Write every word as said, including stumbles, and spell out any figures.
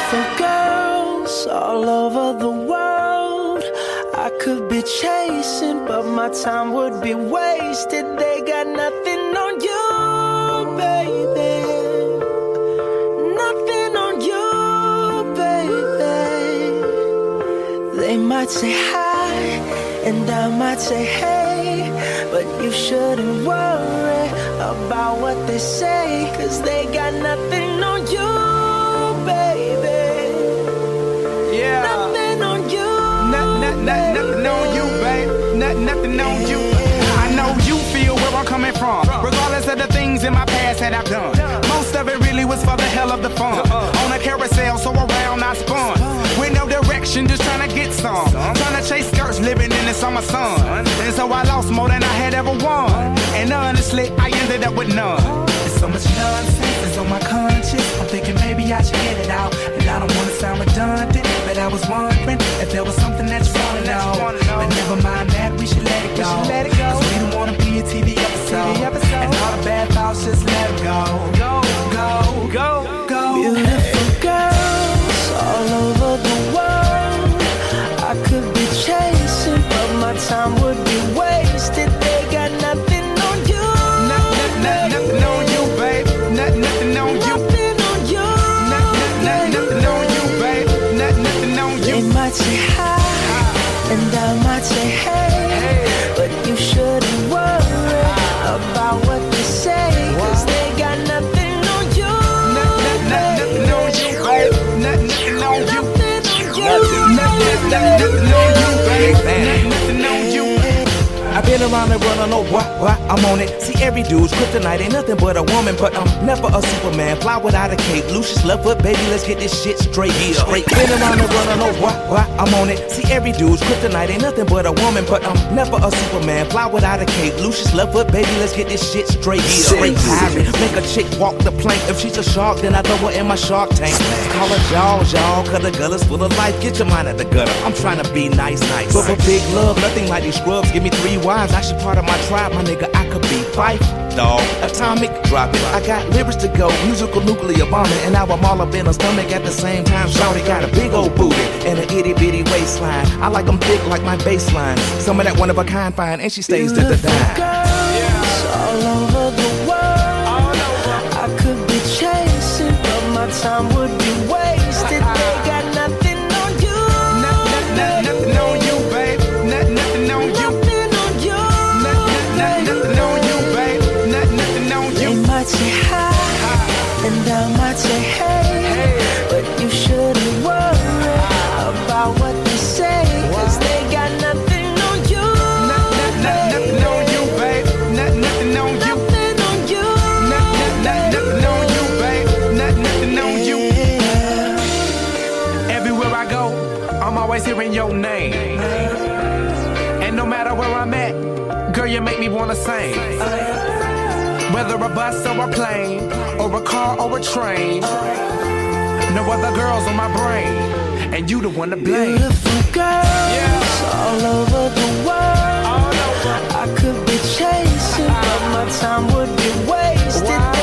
Beautiful girls all over the world I could be chasing, but my time would be wasted. They got nothing on you, baby. Nothing on you, baby. They might say hi, and I might say hey, but you shouldn't worry about what they say, 'cause they got nothing on you, baby. Yeah. Nothing on you. Not, not, not, nothing on you, babe. Not, nothing on you. I know you feel where I'm coming from, regardless of the things in my past that I've done. Most of it really was for the hell of the fun. On a carousel, so around I spun. With no direction, just trying to get some. Trying to chase skirts, living in the summer sun. And so I lost more than I had ever won. And honestly, I ended up with none. There's so much nonsense that's on my conscience. I'm thinking maybe I should get it out. And I don't want to sound redundant, but I was wondering if there was something that you want to know. But never mind that, we should let it go. Cause we don't want to be a T V episode. And all the bad thoughts, just let it go. Go, go, go, go. Beautiful girls all over the world I could be chasing, but my time would be wasted. They got nothing on you. Nothing, nothing, nothing on you, babe. Nothing, nothing on you. Nothing on you. Nothing, nothing, nothing on you, babe. Nothing, nothing on you. They might say hi, and I might say hey, but you shouldn't worry about what they say, 'cause they got nothing on you. Nothing, nothing on you, babe. Nothing, nothing on you. Nothing, nothing, nothing on you, babe. Nothing, nothing on you. I've been around the world, I know why, why I'm on it. See, every dude's kryptonite ain't nothing but a woman, but I'm never a Superman. Fly without a cape, Lucius left foot, baby, let's get this shit straight. Yeah. Straight. Been around the world, I know why, why I'm on it. See, every dude's kryptonite ain't nothing but a woman, but I'm never a Superman. Fly without a cape, Lucius left foot, baby, let's get this shit straight. Yeah. Straight pirate, make a chick walk the plank. If she's a shark, then I throw her in my shark tank. Call her Jaws, y'all, cause the gutters full of life. Get your mind at the gutter. I'm trying to be nice, nice. But for big love, nothing like these scrubs. Give me three wives, I should part of my tribe, my nigga, I could be five, dog, atomic, drop it. I got lyrics to go, musical nuclear bombing, and now I'm all up in her stomach at the same time. Shawty got a big old booty and an itty bitty waistline. I like them thick like my baseline. Some of that one of a kind fine, and she stays to the dime. Girls all over the world I could be chasing, but my time would be wasted. They got nothing on you. Nothing, nothing, nothing on you, babe. Nothing, nothing on you. Nothing on you, babe. Nothing, nothing on you. They might say hi, and I might say hey, but you shouldn't worry about what they say, 'cause they got nothing on you. Nothing, nothing on you, babe. Nothing, nothing on you. Nothing on you. Nothing, nothing on you, babe. Nothing, nothing on you. Everywhere I go, I'm always hearing your name. And no matter where I'm at, girl, you make me wanna sing. Whether a bus or a plane, or a car or a train, no other girls on my brain, and you the one to blame. Beautiful girls yeah. all over the world. All over. I could be chasing, but my time would be wasted. Wow.